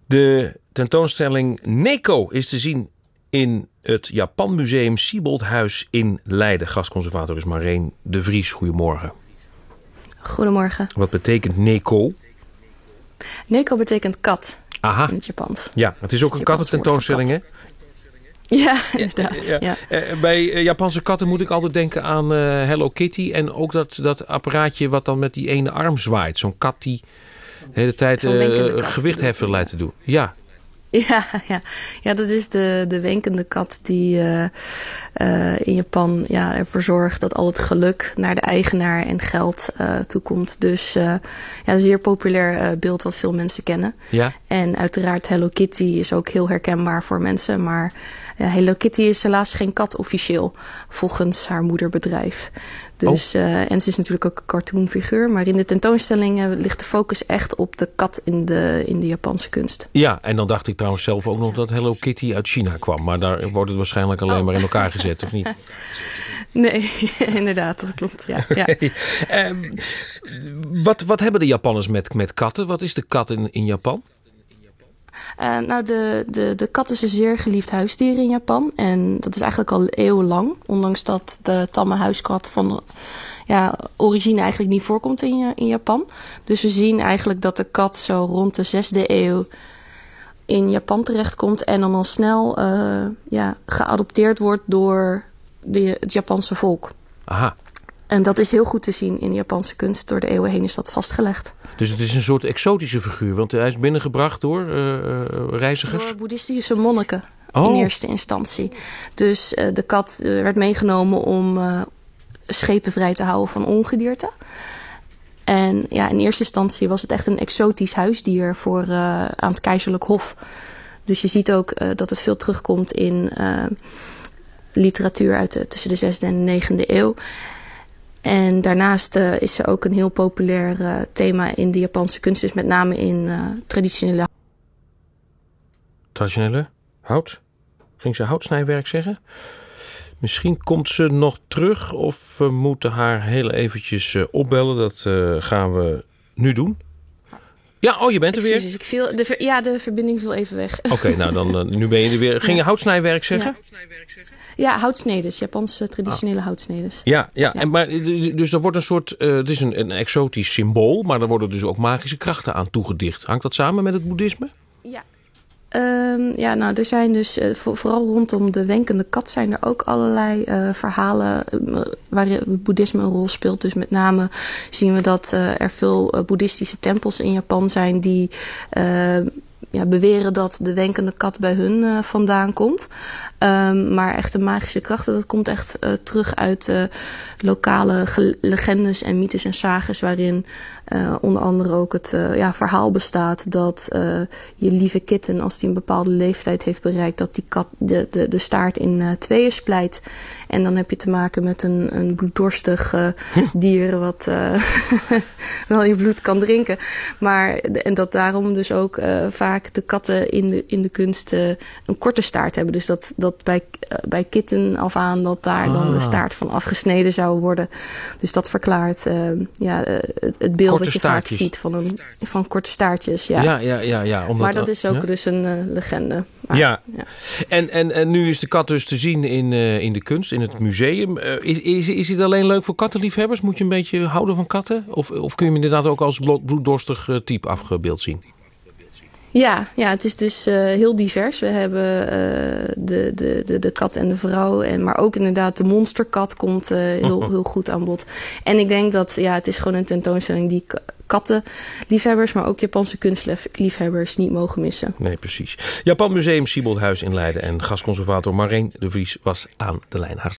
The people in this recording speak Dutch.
De tentoonstelling Neko is te zien in het Japanmuseum Sieboldhuis in Leiden. Gastconservator is Marleen de Vries. Goedemorgen. Goedemorgen. Wat betekent Neko? Neko betekent kat. Aha. In het Japans. Ja, het is ook een kattententoonstelling, hè? Ja, inderdaad. Ja. Bij Japanse katten moet ik altijd denken aan Hello Kitty. En ook dat apparaatje wat dan met die ene arm zwaait. Zo'n kat die de hele tijd gewichtheffen lijkt te doen. Ja. Ja, dat is de wenkende kat die in Japan ervoor zorgt dat al het geluk naar de eigenaar en geld toekomt. Dus een zeer populair beeld wat veel mensen kennen. Ja. En uiteraard Hello Kitty is ook heel herkenbaar voor mensen. Maar Hello Kitty is helaas geen kat officieel, volgens haar moederbedrijf. Dus, en ze is natuurlijk ook een cartoonfiguur. Maar in de tentoonstelling ligt de focus echt op de kat in de Japanse kunst. Ja, en dan dacht ik trouwens zelf ook nog dat Hello Kitty uit China kwam. Maar daar wordt het waarschijnlijk alleen maar in elkaar gezet, of niet? Nee, inderdaad, dat klopt. Ja. Okay. Wat hebben de Japanners met katten? Wat is de kat in Japan? De kat is een zeer geliefd huisdier in Japan. En dat is eigenlijk al eeuwenlang. Ondanks dat de tamme huiskat van origine eigenlijk niet voorkomt in Japan. Dus we zien eigenlijk dat de kat zo rond de 6e eeuw in Japan terechtkomt. En dan al snel geadopteerd wordt door het Japanse volk. Aha. En dat is heel goed te zien in de Japanse kunst. Door de eeuwen heen is dat vastgelegd. Dus het is een soort exotische figuur. Want hij is binnengebracht door reizigers? Door boeddhistische monniken in eerste instantie. Dus de kat werd meegenomen om schepen vrij te houden van ongedierte. En in eerste instantie was het echt een exotisch huisdier aan het keizerlijk hof. Dus je ziet ook dat het veel terugkomt in literatuur uit tussen de 6e en de 9e eeuw. En daarnaast is ze ook een heel populair thema in de Japanse kunst. Dus met name in traditionele... Traditionele hout? Ging ze houtsnijwerk zeggen? Misschien komt ze nog terug of we moeten haar heel eventjes opbellen. Dat gaan we nu doen. Ja, je bent er weer. De verbinding viel even weg. Oké, nou dan nu ben je er weer. Ging je houtsnijwerk zeggen? Ja, houtsnedes. Japanse traditionele houtsnedes. Ja. Dus er wordt een soort... het is een exotisch symbool, maar er worden dus ook magische krachten aan toegedicht. Hangt dat samen met het boeddhisme? Ja. Er zijn dus vooral rondom de wenkende kat zijn er ook allerlei verhalen waar het boeddhisme een rol speelt. Dus met name zien we dat er veel boeddhistische tempels in Japan zijn die beweren dat de wenkende kat bij hun vandaan komt. Maar echte magische krachten, dat komt echt terug uit lokale legendes en mythes en sages, waarin onder andere ook het verhaal bestaat dat je lieve kitten, als die een bepaalde leeftijd heeft bereikt, dat die kat de staart in tweeën splijt. En dan heb je te maken met een bloeddorstig dier wat wel je bloed kan drinken. En dat daarom dus ook vaak de katten in de kunst een korte staart hebben. Dus dat bij kitten af aan dat daar dan de staart van afgesneden zou worden. Dus dat verklaart het beeld dat je vaak ziet van korte staartjes. Ja. Maar dat is ook dus een legende. Maar, ja. En nu is de kat dus te zien in de kunst, in het museum. Is het alleen leuk voor kattenliefhebbers? Moet je een beetje houden van katten? Of kun je hem inderdaad ook als bloeddorstig type afgebeeld zien? Ja, het is dus heel divers. We hebben de kat en de vrouw. Maar ook inderdaad de monsterkat komt heel goed aan bod. En ik denk dat het is gewoon een tentoonstelling die kattenliefhebbers, maar ook Japanse kunstliefhebbers niet mogen missen. Nee, precies. Japan Museum Sieboldhuis in Leiden en gastconservator Marleen de Vries was aan de lijn.